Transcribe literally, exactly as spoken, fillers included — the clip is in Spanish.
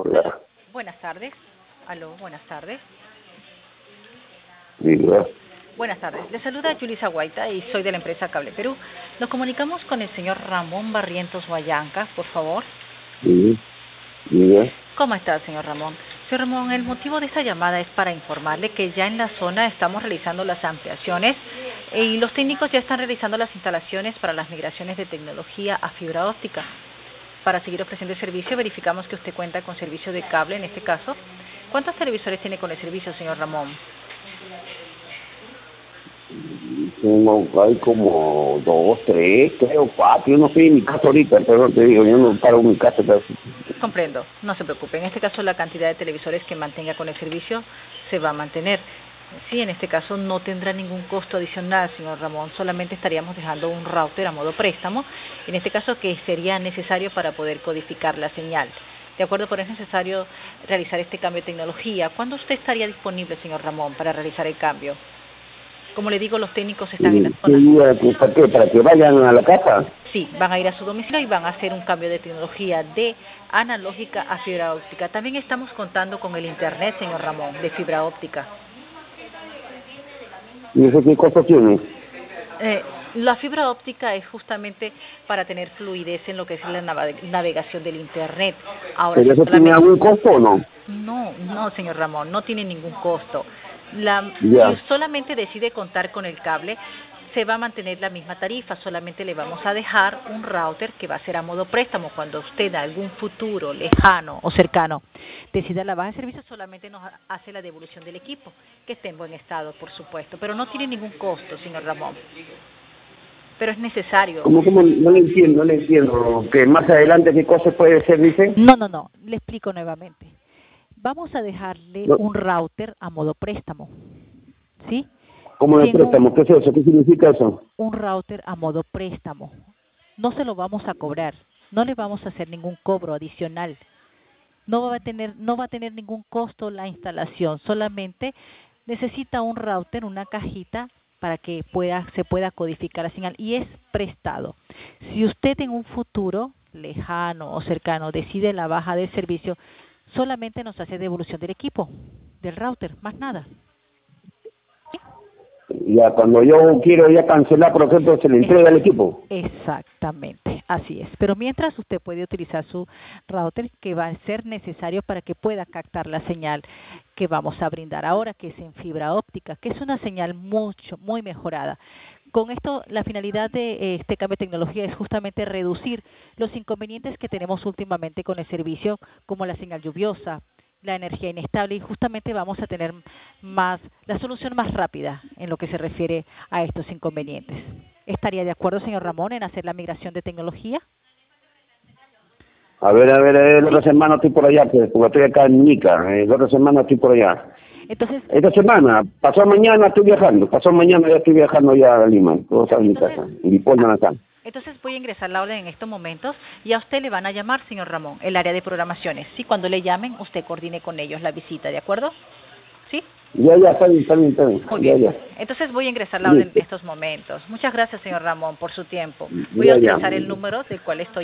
Hola, Buenas tardes. Aló, buenas tardes. diga. Buenas tardes. Le saluda Yulisa Guaita y soy de la empresa Cable Perú. Nos comunicamos con el señor Ramón Barrientos Guayanca, por favor. Sí, diga. ¿Cómo está, señor Ramón? Señor Ramón, el motivo de esta llamada es para informarle que ya en la zona estamos realizando las ampliaciones y los técnicos ya están realizando las instalaciones para las migraciones de tecnología a fibra óptica. Para seguir ofreciendo el servicio, verificamos que usted cuenta con servicio de cable en este caso. ¿Cuántos televisores tiene con el servicio, señor Ramón? Tengo, hay como dos, tres, creo, cuatro. Yo no estoy en mi casa ahorita, pero te digo, yo no paro en mi casa. Pero... Comprendo, no se preocupe. En este caso, la cantidad de televisores que mantenga con el servicio se va a mantener. Sí, en este caso no tendrá ningún costo adicional, señor Ramón. Solamente estaríamos dejando un router a modo préstamo, en este caso que sería necesario para poder codificar la señal. De acuerdo, pero es necesario realizar este cambio de tecnología. ¿Cuándo usted estaría disponible, señor Ramón, para realizar el cambio? Como le digo, los técnicos están en la ¿Qué zona. día? ¿Para qué? ¿Para que vayan a la casa? Sí, van a ir a su domicilio y van a hacer un cambio de tecnología de analógica a fibra óptica. También estamos contando con el internet, señor Ramón, de fibra óptica. ¿Y eso qué costo tiene? Eh, la fibra óptica es justamente para tener fluidez en lo que es la nave- navegación del internet. Ahora, ¿Pero si eso tiene solamente... algún costo o no? No, no, señor Ramón, no tiene ningún costo. La, si Ya. solamente decide contar con el cable, se va a mantener la misma tarifa, solamente le vamos a dejar un router que va a ser a modo préstamo. Cuando usted en algún futuro lejano o cercano decida la baja de servicio, solamente nos hace la devolución del equipo, que esté en buen estado, por supuesto, pero no tiene ningún costo, señor Ramón. Pero es necesario. ¿Cómo, cómo? No le entiendo, no le entiendo. ¿Que más adelante qué cosa puede ser, dice? No, no, no, le explico nuevamente. Vamos a dejarle No. un router a modo préstamo, ¿sí? ¿Cómo de Si en un, préstamo? ¿Qué es eso? ¿Qué significa eso? un router a modo préstamo, no se lo vamos a cobrar, no le vamos a hacer ningún cobro adicional, no va a tener, no va a tener ningún costo la instalación, solamente necesita un router, una cajita para que pueda, se pueda codificar la señal y es prestado. Si usted en un futuro lejano o cercano decide la baja del servicio, solamente nos hace devolución del equipo, del router, más nada. Ya, cuando yo quiero ya cancelar, por ejemplo, se le entrega al equipo. Exactamente, así es. Pero mientras usted puede utilizar su router que va a ser necesario para que pueda captar la señal que vamos a brindar ahora, que es en fibra óptica, que es una señal mucho, muy mejorada. Con esto, la finalidad de este cambio de tecnología es justamente reducir los inconvenientes que tenemos últimamente con el servicio, como la señal lluviosa, la energía inestable, y justamente vamos a tener más la solución más rápida en lo que se refiere a estos inconvenientes. ¿Estaría de acuerdo, señor Ramón, en hacer la migración de tecnología? A ver, a ver, eh, la Sí. otra semana estoy por allá, pues, porque estoy acá en Nica. Eh, la otra semana estoy por allá. Entonces, Esta semana, pasó mañana estoy viajando. Pasó mañana ya estoy viajando ya a Lima. Todo está en mi entonces, casa. Y Polman acá. entonces voy a ingresar la orden en estos momentos y a usted le van a llamar, señor Ramón, el área de programaciones. Sí, cuando le llamen, usted coordine con ellos la visita, ¿de acuerdo? ¿Sí? Ya, ya, está bien, está bien, está bien. Muy Ya, bien. ya. Entonces voy a ingresar la orden Listo. en estos momentos. Muchas gracias, señor Ramón, por su tiempo. Voy a Ya, ya. utilizar el número del cual estoy